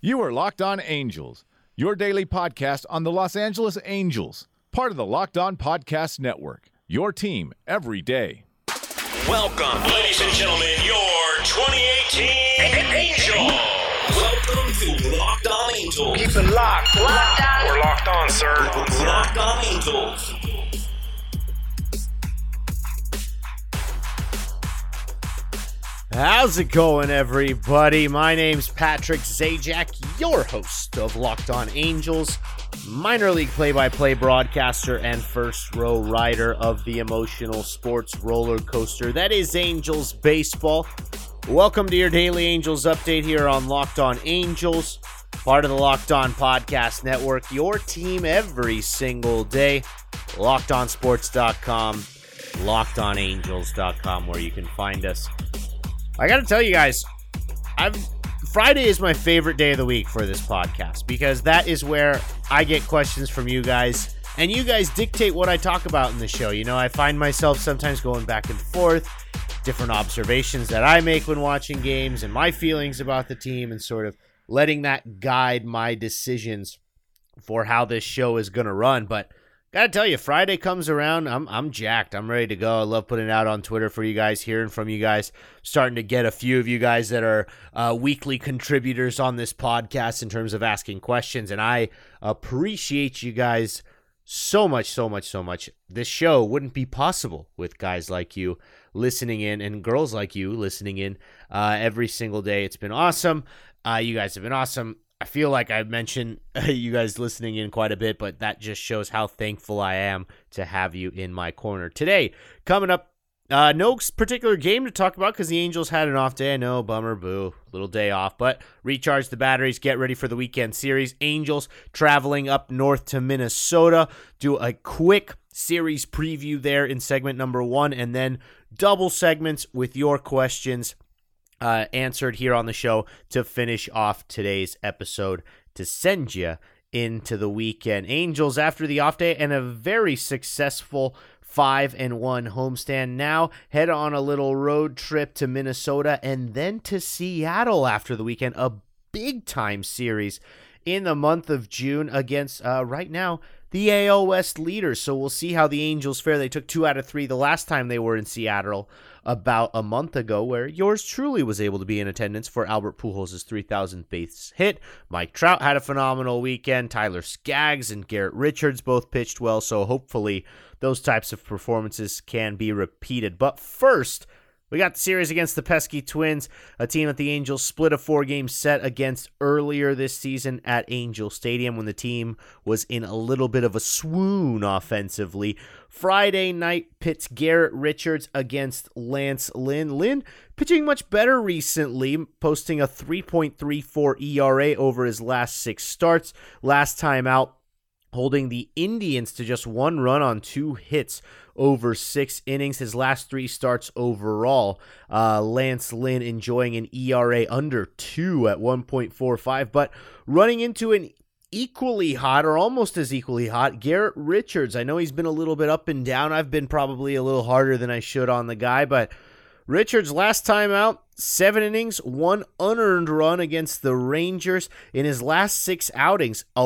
You are Locked On Angels, your daily podcast on the Los Angeles Angels, part of the Locked On Podcast Network, your team every day. Welcome, ladies and gentlemen, your 2018 Angels. Welcome to Locked On Angels. Keep it locked. Locked On. We're locked on, sir. Locked On Angels. How's it going, everybody? My name's Patrick Zajac, your host of Locked On Angels, minor league play-by-play broadcaster and first-row rider of the emotional sports roller coaster that is Angels baseball. Welcome to your daily Angels update here on Locked On Angels, part of the Locked On Podcast Network, your team every single day. LockedOnSports.com, LockedOnAngels.com, where you can find us. I got to tell you guys, Friday is my favorite day of the week for this podcast because that is where I get questions from you guys, and you guys dictate what I talk about in the show. You know, I find myself sometimes going back and forth, different observations that I make when watching games and my feelings about the team, and sort of letting that guide my decisions for how this show is going to run. But gotta tell you, Friday comes around, I'm jacked. I'm ready to go. I love putting it out on Twitter for you guys, hearing from you guys, starting to get a few of you guys that are weekly contributors on this podcast in terms of asking questions, and I appreciate you guys so much. This show wouldn't be possible with guys like you listening in and girls like you listening in every single day. It's been awesome. You guys have been awesome. I feel like I mentioned you guys listening in quite a bit, but that just shows how thankful I am to have you in my corner. Today, coming up, no particular game to talk about because the Angels had an off day. I know, bummer, boo, little day off, but recharge the batteries, get ready for the weekend series. Angels traveling up north to Minnesota, do a quick series preview there in segment number 1, and then double segments with your questions answered here on the show to finish off today's episode to send you into the weekend. Angels, after the off day and a very successful 5-1 homestand, now head on a little road trip to Minnesota and then to Seattle after the weekend. A big-time series in the month of June against, right now, the AL West leaders. So we'll see how the Angels fare. They took 2 out of 3 the last time they were in Seattle about a month ago, where yours truly was able to be in attendance for Albert Pujols' 3,000th base hit. Mike Trout had a phenomenal weekend. Tyler Skaggs and Garrett Richards both pitched well, so hopefully those types of performances can be repeated. But first, we got the series against the pesky Twins, a team that the Angels split a 4-game set against earlier this season at Angel Stadium when the team was in a little bit of a swoon offensively. Friday night pits Garrett Richards against Lance Lynn. Lynn pitching much better recently, posting a 3.34 ERA over his last 6 starts. Last time out, holding the Indians to just 1 run on 2 hits over 6 innings. His last 3 starts overall, Lance Lynn enjoying an ERA under 2 at 1.45, but running into an equally hot, or almost as equally hot, Garrett Richards. I know he's been a little bit up and down. I've been probably a little harder than I should on the guy, but Richards last time out, 7 innings, 1 unearned run against the Rangers. In his last 6 outings, a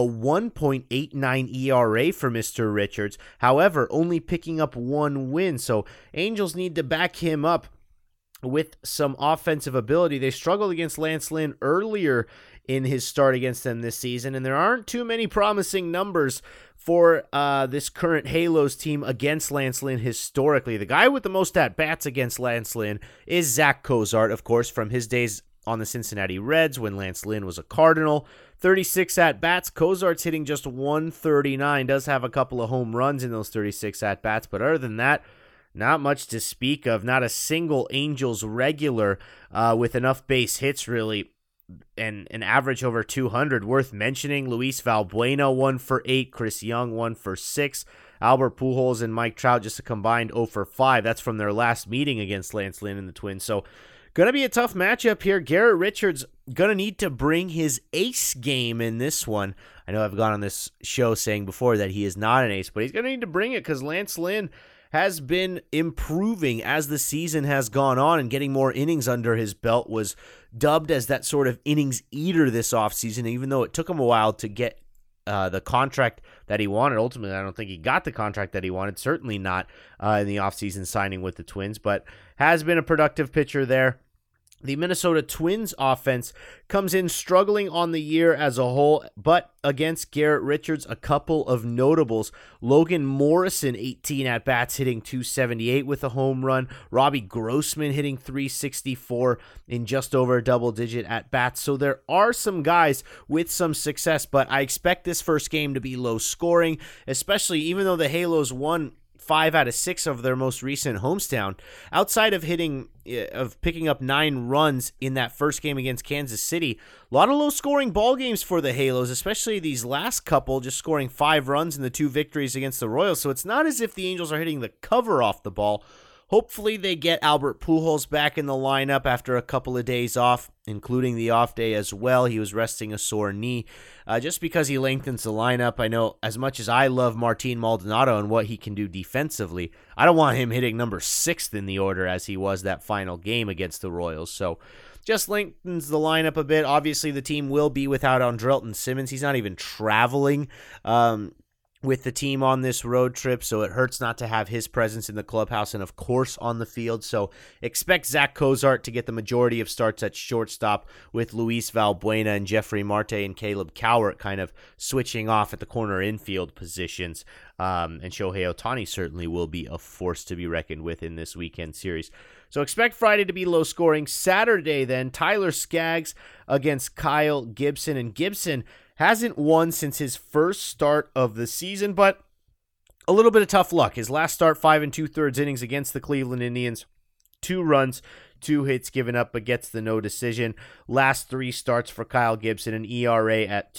1.89 ERA for Mr. Richards. However, only picking up 1 win, so Angels need to back him up with some offensive ability. They struggled against Lance Lynn earlier in his start against them this season, and there aren't too many promising numbers for this current Halos team against Lance Lynn historically. The guy with the most at-bats against Lance Lynn is Zach Cozart, of course, from his days on the Cincinnati Reds when Lance Lynn was a Cardinal. 36 at-bats. Cozart's hitting just 139. Does have a couple of home runs in those 36 at-bats, but other than that, not much to speak of. Not a single Angels regular with enough base hits, really, and an average over 200. Worth mentioning, Luis Valbuena 1 for 8, Chris Young 1 for 6, Albert Pujols and Mike Trout just a combined 0 for 5. That's from their last meeting against Lance Lynn and the Twins. So going to be a tough matchup here. Garrett Richards going to need to bring his ace game in this one. I know I've gone on this show saying before that he is not an ace, but he's going to need to bring it because Lance Lynn has been improving as the season has gone on, and getting more innings under his belt was dubbed as that sort of innings eater this offseason, even though it took him a while to get the contract that he wanted. Ultimately, I don't think he got the contract that he wanted, certainly not in the offseason signing with the Twins, but has been a productive pitcher there. The Minnesota Twins offense comes in struggling on the year as a whole, but against Garrett Richards, a couple of notables. Logan Morrison, 18 at-bats, hitting .278 with a home run. Robbie Grossman hitting .364 in just over a double-digit at-bats. So there are some guys with some success, but I expect this first game to be low-scoring, especially even though the Halos won 5 out of 6 of their most recent homestand. Outside of picking up 9 runs in that first game against Kansas City, a lot of low-scoring ball games for the Halos, especially these last couple, just scoring 5 runs in the 2 victories against the Royals. So it's not as if the Angels are hitting the cover off the ball. Hopefully they get Albert Pujols back in the lineup after a couple of days off, including the off day as well. He was resting a sore knee. Just because he lengthens the lineup, I know as much as I love Martin Maldonado and what he can do defensively, I don't want him hitting number 6th in the order as he was that final game against the Royals. So just lengthens the lineup a bit. Obviously the team will be without Andrelton Simmons. He's not even traveling with the team on this road trip, so it hurts not to have his presence in the clubhouse and, of course, on the field. So expect Zach Cozart to get the majority of starts at shortstop, with Luis Valbuena and Jeffrey Marte and Caleb Cowart kind of switching off at the corner infield positions. And Shohei Ohtani certainly will be a force to be reckoned with in this weekend series. So expect Friday to be low scoring. Saturday, then, Tyler Skaggs against Kyle Gibson. And Gibson hasn't won since his first start of the season, but a little bit of tough luck. His last start, 5 2/3 innings against the Cleveland Indians, 2 runs, 2 hits given up, but gets the no decision. Last 3 starts for Kyle Gibson, an ERA at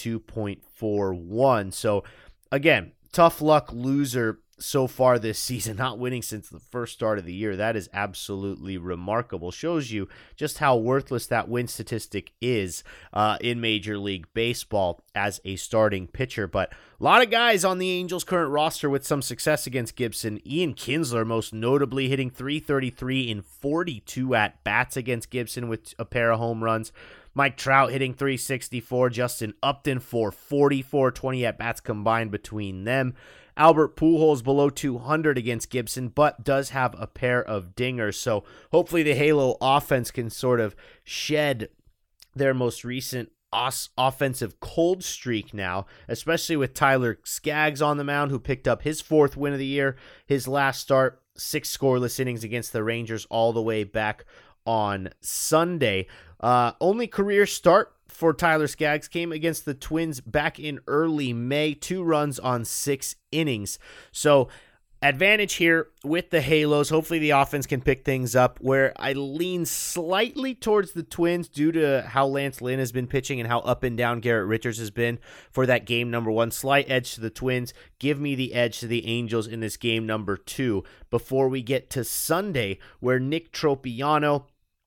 2.41. So again, tough luck loser so far this season, not winning since the first start of the year. That is absolutely remarkable. Shows you just how worthless that win statistic is in Major League Baseball as a starting pitcher. But a lot of guys on the Angels' current roster with some success against Gibson. Ian Kinsler, most notably, hitting .333 in 42 at-bats against Gibson with a pair of home runs. Mike Trout hitting .364, Justin Upton .440, 420 at-bats combined between them. Albert Pujols below 200 against Gibson, but does have a pair of dingers. So hopefully the Halo offense can sort of shed their most recent offensive cold streak now, especially with Tyler Skaggs on the mound, who picked up his 4th win of the year. His last start, 6 scoreless innings against the Rangers all the way back on Sunday. Only career start for Tyler Skaggs came against the Twins back in early May, 2 runs on 6 innings. So advantage here with the Halos. Hopefully the offense can pick things up, where I lean slightly towards the Twins due to how Lance Lynn has been pitching and how up and down Garrett Richards has been for that game number 1. Slight edge to the Twins. Give me the edge to the Angels in this game number 2 before we get to Sunday, where Nick Tropiano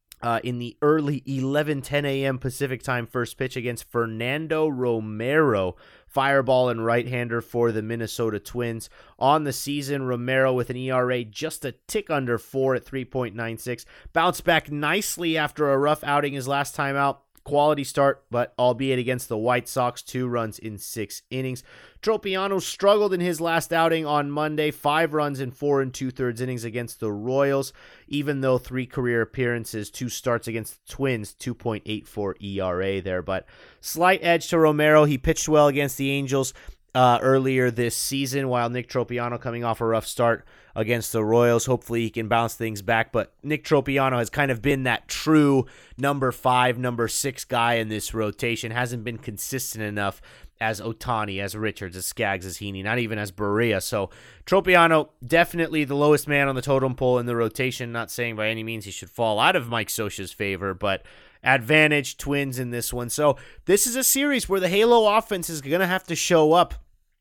in the early 11:10 a.m. Pacific time first pitch against Fernando Romero, fireball and right-hander for the Minnesota Twins. On the season, Romero with an ERA just a tick under 4 at 3.96. Bounced back nicely after a rough outing his last time out. Quality start, but albeit against the White Sox, 2 runs in 6 innings. Tropiano struggled in his last outing on Monday, 5 runs in 4 2/3 innings against the Royals, even though 3 career appearances, 2 starts against the Twins, 2.84 ERA there. But slight edge to Romero. He pitched well against the Angels earlier this season, while Nick Tropiano coming off a rough start against the Royals. Hopefully he can bounce things back, but Nick Tropiano has kind of been that true number 5, number 6 guy in this rotation. Hasn't been consistent enough as Ohtani, as Richards, as Skaggs, as Heaney, not even as Berea. So Tropiano, definitely the lowest man on the totem pole in the rotation. Not saying by any means he should fall out of Mike Scioscia's favor, but advantage Twins in this one. So this is a series where the Halo offense is going to have to show up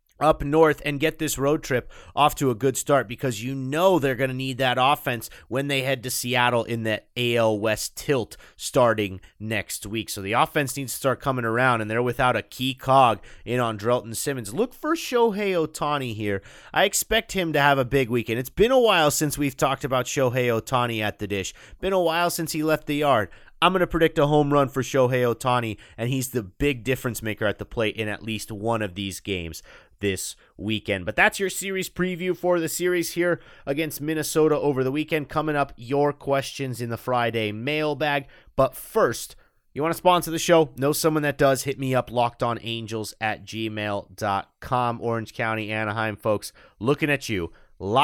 north and get this road trip off to a good start, because you know they're going to need that offense when they head to Seattle in that AL West tilt starting next week. So the offense needs to start coming around, and they're without a key cog in Andrelton Simmons. Look for Shohei Ohtani here. I expect him to have a big weekend. It's been a while since we've talked about Shohei Ohtani at the dish. Been a while since he left the yard. I'm going to predict a home run for Shohei Ohtani, and he's the big difference maker at the plate in at least one of these games this weekend. But that's your series preview for the series here against Minnesota over the weekend. Coming up, your questions in the Friday mailbag. But first, you want to sponsor the show? Know someone that does? Hit me up, lockedonangels@gmail.com. Orange County, Anaheim folks, looking at you,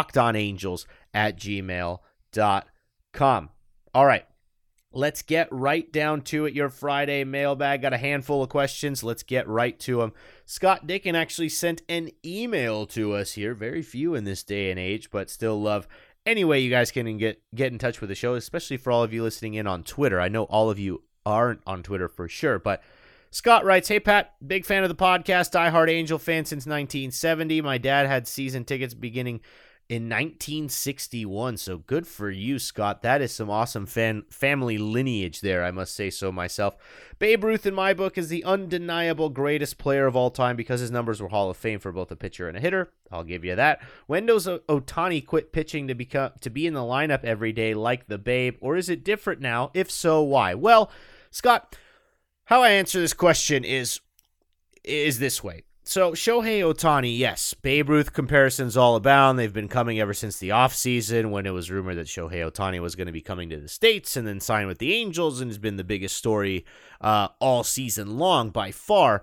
lockedonangels@gmail.com. All right, let's get right down to it. Your Friday mailbag. Got a handful of questions. Let's get right to them. Scott Dicken actually sent an email to us here. Very few in this day and age, but still love any way you guys can get in touch with the show, especially for all of you listening in on Twitter. I know all of you aren't on Twitter for sure, but Scott writes, "Hey Pat, big fan of the podcast, diehard Angel fan since 1970. My dad had season tickets beginning in 1961, so good for you, Scott. That is some awesome family lineage there, I must say so myself. Babe Ruth, in my book, is the undeniable greatest player of all time because his numbers were Hall of Fame for both a pitcher and a hitter. I'll give you that. When does Ohtani quit pitching to be in the lineup every day like the Babe, or is it different now? If so, why?" Well, Scott, how I answer this question is this way. So Shohei Ohtani, yes, Babe Ruth comparisons all abound. They've been coming ever since the offseason when it was rumored that Shohei Ohtani was going to be coming to the States and then sign with the Angels, and has been the biggest story all season long by far.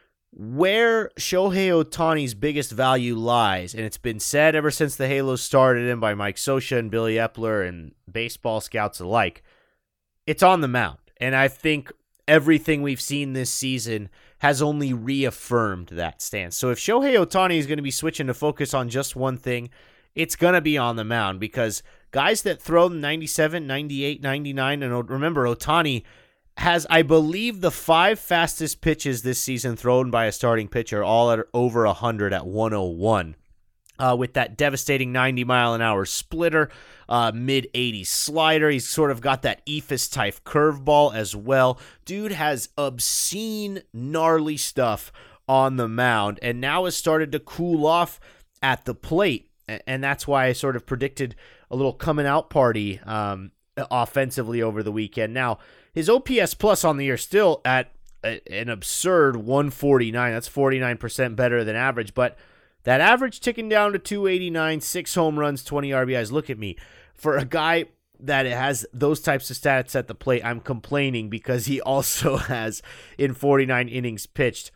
Where Shohei Ohtani's biggest value lies, and it's been said ever since the Halos started and by Mike Scioscia and Billy Epler and baseball scouts alike, it's on the mound. And I think everything we've seen this season has only reaffirmed that stance. So if Shohei Ohtani is going to be switching to focus on just one thing, it's going to be on the mound, because guys that throw 97, 98, 99, and remember, Ohtani has, I believe, the 5 fastest pitches this season thrown by a starting pitcher, all at over 100 at 101. With that devastating 90-mile-an-hour splitter, mid-80s slider. He's sort of got that eephus-type curveball as well. Dude has obscene, gnarly stuff on the mound, and now has started to cool off at the plate. And that's why I sort of predicted a little coming-out party offensively over the weekend. Now, his OPS plus on the year still at an absurd 149. That's 49% better than average, but that average ticking down to 289, 6 home runs, 20 RBIs. Look at me. For a guy that has those types of stats at the plate, I'm complaining because he also has, in 49 innings pitched,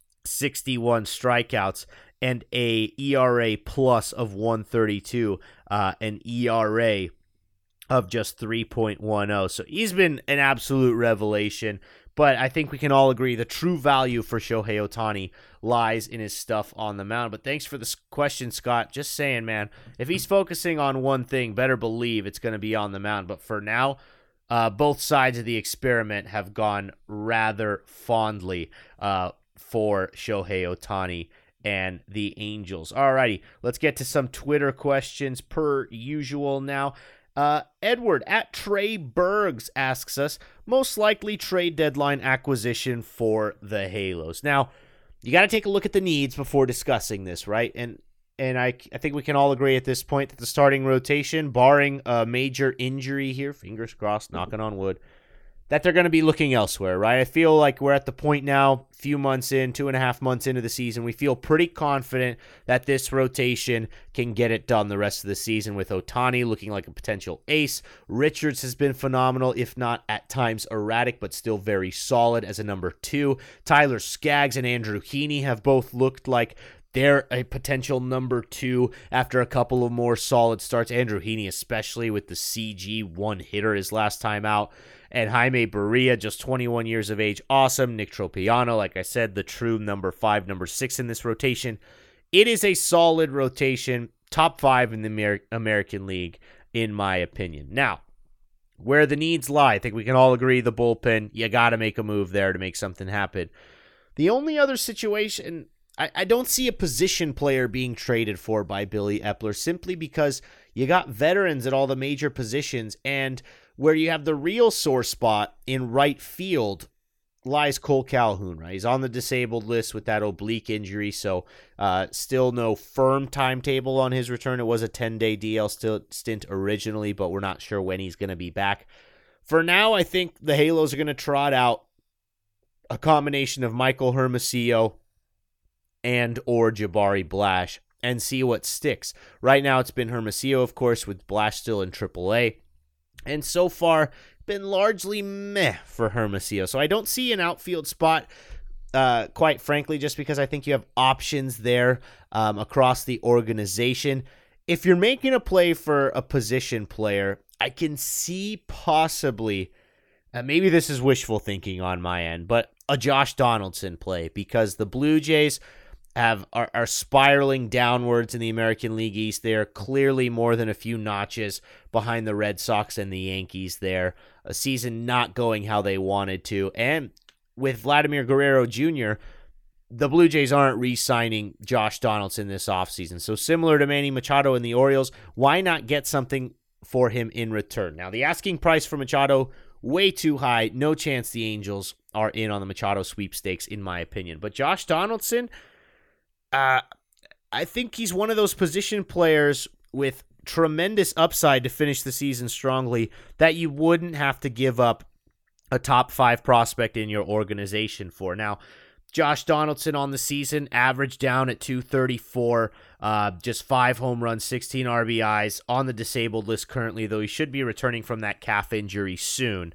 61 strikeouts and a ERA plus of 132, an ERA of just 3.10. So he's been an absolute revelation. But I think we can all agree the true value for Shohei Ohtani lies in his stuff on the mound. But thanks for this question, Scott. Just saying, man, if he's focusing on one thing, better believe it's going to be on the mound. But for now, both sides of the experiment have gone rather fondly for Shohei Ohtani and the Angels. Alrighty, let's get to some Twitter questions per usual now. Edward at Trey Bergs asks us, most likely trade deadline acquisition for the Halos. Now, you got to take a look at the needs before discussing this, right? And I think we can all agree at this point that the starting rotation, barring a major injury here, fingers crossed, knocking on wood, that they're going to be looking elsewhere, right? I feel like we're at the point now, few months in, 2.5 months into the season, we feel pretty confident that this rotation can get it done the rest of the season, with Ohtani looking like a potential ace. Richards has been phenomenal, if not at times erratic, but still very solid as a number 2. Tyler Skaggs and Andrew Heaney have both looked like they're a potential number 2 after a couple of more solid starts. Andrew Heaney especially with the CG one-hitter his last time out. And Jaime Barria, just 21 years of age, awesome. Nick Tropiano, like I said, the true number 5, number 6 in this rotation. It is a solid rotation, top 5 in the American League, in my opinion. Now, where the needs lie, I think we can all agree the bullpen, you got to make a move there to make something happen. The only other situation, I don't see a position player being traded for by Billy Epler, simply because you got veterans at all the major positions, and where you have the real sore spot in right field lies Cole Calhoun, right? He's on the disabled list with that oblique injury, so still no firm timetable on his return. It was a 10-day DL stint originally, but we're not sure when he's going to be back. For now, I think the Halos are going to trot out a combination of Michael Hermosillo and or Jabari Blash and see what sticks. Right now, it's been Hermosillo, of course, with Blash still in AAA. And so far, been largely meh for Hermosillo. So I don't see an outfield spot, quite frankly, just because I think you have options there across the organization. If you're making a play for a position player, I can see possibly, maybe this is wishful thinking on my end, but a Josh Donaldson play, because the Blue Jays are spiraling downwards in the American League East. They are clearly more than a few notches behind the Red Sox and the Yankees there. A season not going how they wanted to. And with Vladimir Guerrero Jr., the Blue Jays aren't re-signing Josh Donaldson this offseason. So similar to Manny Machado and the Orioles, why not get something for him in return? Now, the asking price for Machado, way too high. No chance the Angels are in on the Machado sweepstakes, in my opinion. But Josh Donaldson, I think he's one of those position players with tremendous upside to finish the season strongly that you wouldn't have to give up a top 5 prospect in your organization for. Now, Josh Donaldson on the season averaged down at 234, just 5 home runs, 16 RBIs on the disabled list currently, though he should be returning from that calf injury soon.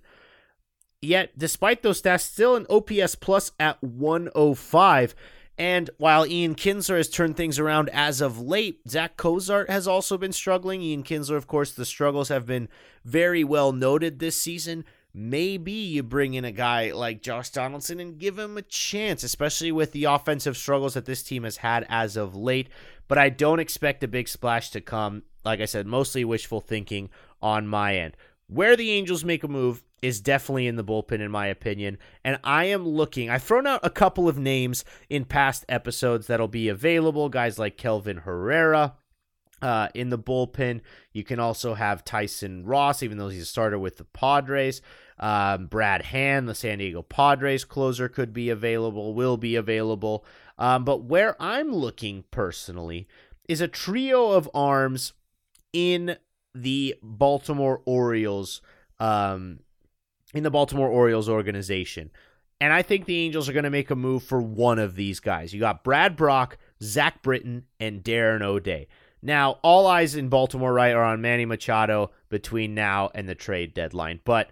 Yet, despite those stats, still an OPS plus at 105. And while Ian Kinsler has turned things around as of late, Zach Cozart has also been struggling. Ian Kinsler, of course, the struggles have been very well noted this season. Maybe you bring in a guy like Josh Donaldson and give him a chance, especially with the offensive struggles that this team has had as of late. But I don't expect a big splash to come. Like I said, mostly wishful thinking on my end. Where the Angels make a move is definitely in the bullpen, in my opinion. And I've thrown out a couple of names in past episodes that'll be available. Guys like Kelvin Herrera in the bullpen. You can also have Tyson Ross, even though he's a starter with the Padres. Brad Hand, the San Diego Padres closer, could be available, will be available. But where I'm looking personally is a trio of arms in the Baltimore Orioles, organization. And I think the Angels are going to make a move for one of these guys. You got Brad Brach, Zach Britton, and Darren O'Day. Now, all eyes in Baltimore, right, are on Manny Machado between now and the trade deadline. But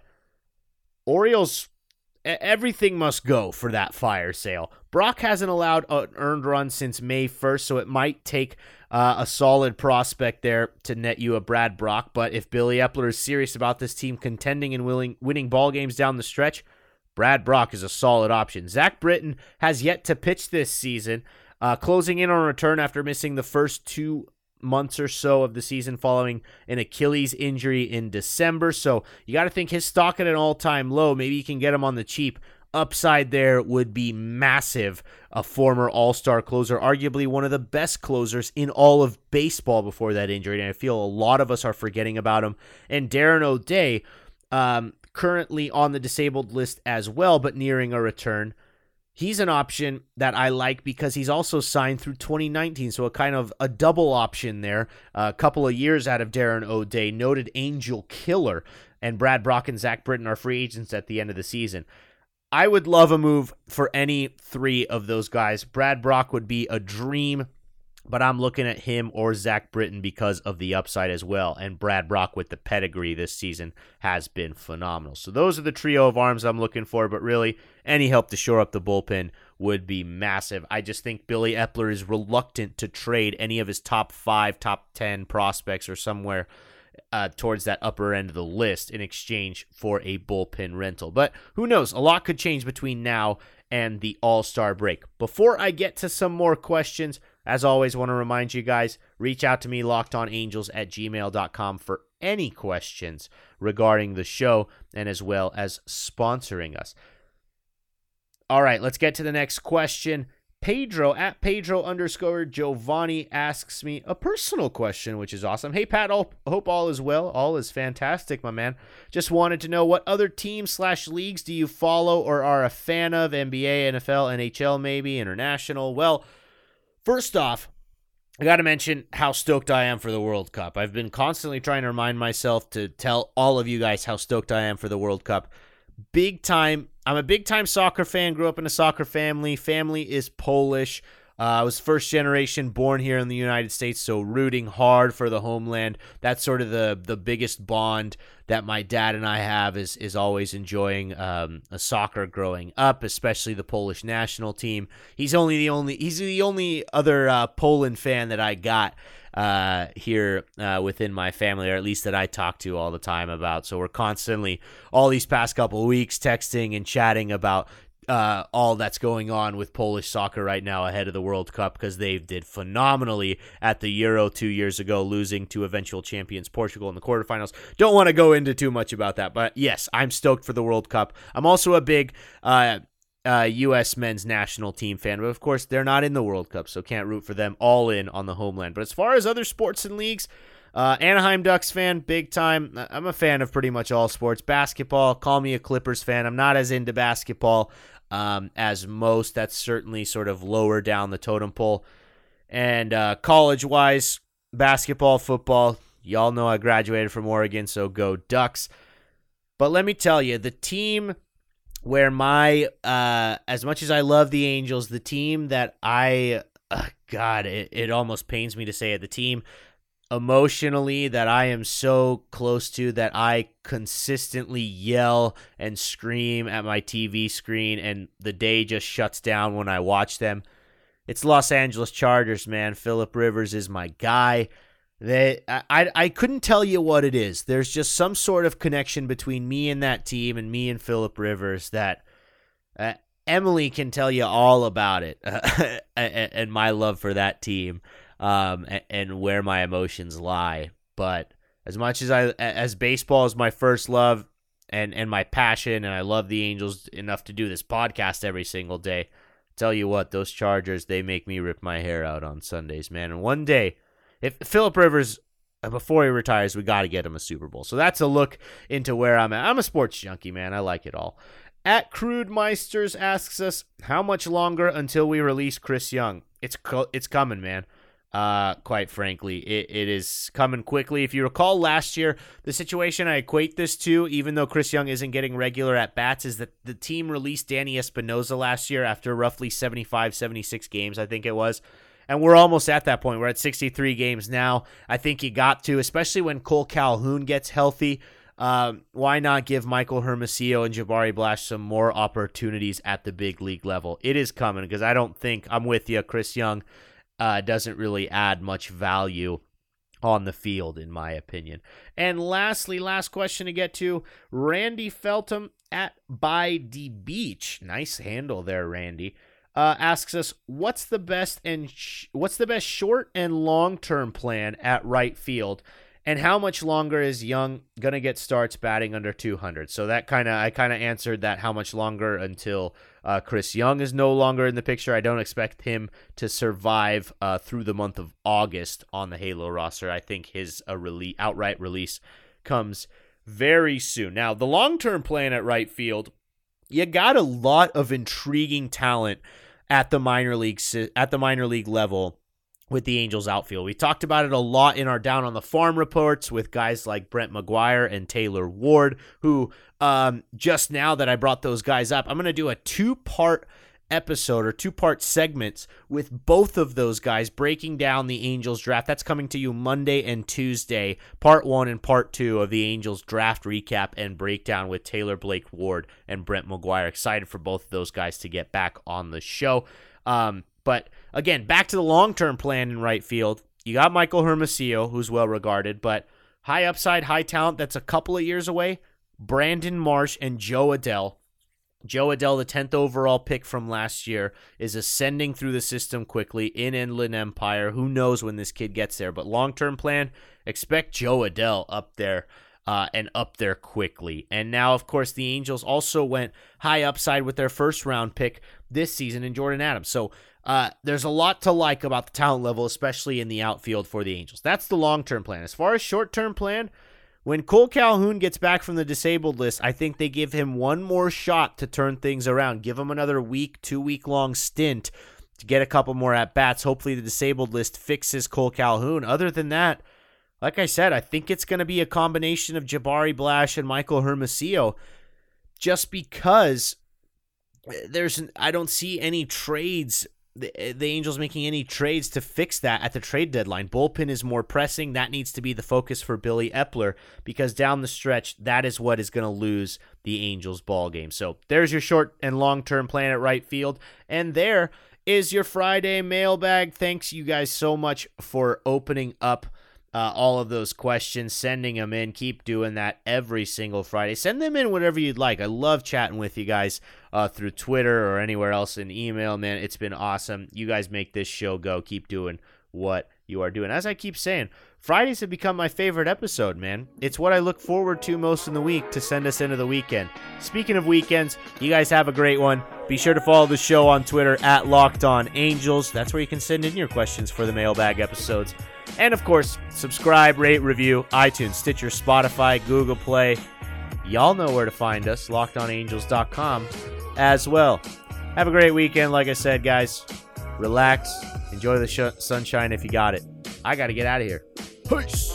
Orioles, everything must go for that fire sale. Brach hasn't allowed an earned run since May 1st, so it might take a solid prospect there to net you a Brad Brach. But if Billy Epler is serious about this team contending and winning ball games down the stretch, Brad Brach is a solid option. Zach Britton has yet to pitch this season, closing in on a return after missing the first 2 months or so of the season following an Achilles injury in December. So you got to think his stock at an all-time low. Maybe you can get him on the cheap. Upside there would be massive. A former all-star closer, arguably one of the best closers in all of baseball before that injury, and I feel a lot of us are forgetting about him. And Darren O'Day, currently on the disabled list as well, but nearing a return. He's an option that I like because he's also signed through 2019, so a kind of a double option there. A couple of years out of Darren O'Day, noted Angel killer, and Brad Brach and Zach Britton are free agents at the end of the season. I would love a move for any 3 of those guys. Brad Brach would be a dream, but I'm looking at him or Zach Britton because of the upside as well. And Brad Brach with the pedigree this season has been phenomenal. So those are the trio of arms I'm looking for, but really any help to shore up the bullpen would be massive. I just think Billy Epler is reluctant to trade any of his top 5, top 10 prospects or somewhere towards that upper end of the list in exchange for a bullpen rental. But who knows? A lot could change between now and the All-Star break. Before I get to some more questions, as always, want to remind you guys, reach out to me, lockedonangels@gmail.com, for any questions regarding the show and as well as sponsoring us. All right, let's get to the next question. Pedro, at Pedro_Giovanni, asks me a personal question, which is awesome. Hey, Pat, hope all is well. All is fantastic, my man. Just wanted to know, what other teams/leagues do you follow or are a fan of? NBA, NFL, NHL, maybe, international? Well, first off, I got to mention how stoked I am for the World Cup. I've been constantly trying to remind myself to tell all of you guys how stoked I am for the World Cup. Big time. I'm a big time soccer fan. Grew up in a soccer family. Family is Polish. I was first generation born here in the United States, so rooting hard for the homeland. That's sort of the biggest bond that my dad and I have is always enjoying a soccer growing up, especially the Polish national team. He's the only other Poland fan that I got here within my family, or at least that I talk to all the time about. So we're constantly, all these past couple of weeks, texting and chatting about all that's going on with Polish soccer right now ahead of the World Cup, because they did phenomenally at the Euro 2 years ago, losing to eventual champions Portugal in the quarterfinals. Don't want to go into too much about that, but yes, I'm stoked for the World Cup. I'm also a big U.S. men's national team fan, but of course they're not in the World Cup, so can't root for them all in on the homeland. But as far as other sports and leagues, Anaheim Ducks fan, big time. I'm a fan of pretty much all sports. Basketball, call me a Clippers fan. I'm not as into basketball as most. That's certainly sort of lower down the totem pole. And college-wise, basketball, football, y'all know I graduated from Oregon, so go Ducks. But let me tell you, the team where as much as I love the Angels, the team that it almost pains me to say it, the team emotionally that I am so close to, that I consistently yell and scream at my TV screen and the day just shuts down when I watch them, it's Los Angeles Chargers, man. Phillip Rivers is my guy. I couldn't tell you what it is. There's just some sort of connection between me and that team and me and Phillip Rivers that Emily can tell you all about it and my love for that team. And where my emotions lie. But as much as baseball is my first love and my passion, and I love the Angels enough to do this podcast every single day, tell you what, those Chargers, they make me rip my hair out on Sundays, man. And one day, if Phillip Rivers, before he retires, we got to get him a Super Bowl. So that's a look into where I'm at. I'm a sports junkie, man. I like it all. At Crude Meisters asks us, how much longer until we release Chris Young? It's coming, man. Quite frankly, it is coming quickly. If you recall last year, the situation I equate this to, even though Chris Young isn't getting regular at-bats, is that the team released Danny Espinosa last year after roughly 75, 76 games, I think it was. And we're almost at that point. We're at 63 games now. I think you got to, especially when Cole Calhoun gets healthy. Why not give Michael Hermosillo and Jabari Blash some more opportunities at the big league level? It is coming, because I don't think, I'm with you, Chris Young doesn't really add much value on the field, in my opinion. And lastly, last question to get to, Randy Feltham at By the Beach. Nice handle there, Randy. Asks us, what's the best short and long-term plan at right field, and how much longer is Young gonna get starts batting under 200? So that I kind of answered that, how much longer until Chris Young is no longer in the picture. I don't expect him to survive through the month of August on the Halo roster. I think his outright release comes very soon. Now, the long-term plan at right field, you got a lot of intriguing talent at the minor league level with the Angels outfield. We talked about it a lot in our Down on the Farm reports with guys like Brent McGuire and Taylor Ward, who just now that I brought those guys up, I'm going to do a two-part episode or two-part segments with both of those guys breaking down the Angels draft. That's coming to you Monday and Tuesday, part 1 and part 2 of the Angels draft recap and breakdown with Taylor Blake Ward and Brent McGuire. Excited for both of those guys to get back on the show. But again, back to the long-term plan in right field. You got Michael Hermosillo, who's well-regarded, but high upside, high talent that's a couple of years away, Brandon Marsh and Joe Adell. Joe Adell, the 10th overall pick from last year, is ascending through the system quickly in Inland Empire. Who knows when this kid gets there? But long-term plan, expect Joe Adell up there and up there quickly. And now, of course, the Angels also went high upside with their first-round pick this season in Jordan Adams. So there's a lot to like about the talent level, especially in the outfield for the Angels. That's the long-term plan. As far as short-term plan, when Cole Calhoun gets back from the disabled list, I think they give him one more shot to turn things around. Give him another 2-week long stint to get a couple more at-bats. Hopefully the disabled list fixes Cole Calhoun. Other than that, like I said, I think it's going to be a combination of Jabari Blash and Michael Hermosillo, just because I don't see any trades, the Angels making any trades to fix that at the trade deadline. Bullpen is more pressing. That needs to be the focus for Billy Epler, because down the stretch, that is what is going to lose the Angels ball game. So there's your short and long-term plan at right field. And there is your Friday mailbag. Thanks you guys so much for opening up all of those questions, sending them in. Keep doing that every single Friday. Send them in whatever you'd like. I love chatting with you guys through Twitter or anywhere else in email, man. It's been awesome. You guys make this show go. Keep doing what you are doing. As I keep saying, Fridays have become my favorite episode, man. It's what I look forward to most in the week to send us into the weekend. Speaking of weekends, you guys have a great one. Be sure to follow the show on Twitter at Locked On Angels. That's where you can send in your questions for the mailbag episodes. And, of course, subscribe, rate, review, iTunes, Stitcher, Spotify, Google Play. Y'all know where to find us, LockedOnAngels.com as well. Have a great weekend, like I said, guys. Relax. Enjoy the sunshine if you got it. I got to get out of here. Peace.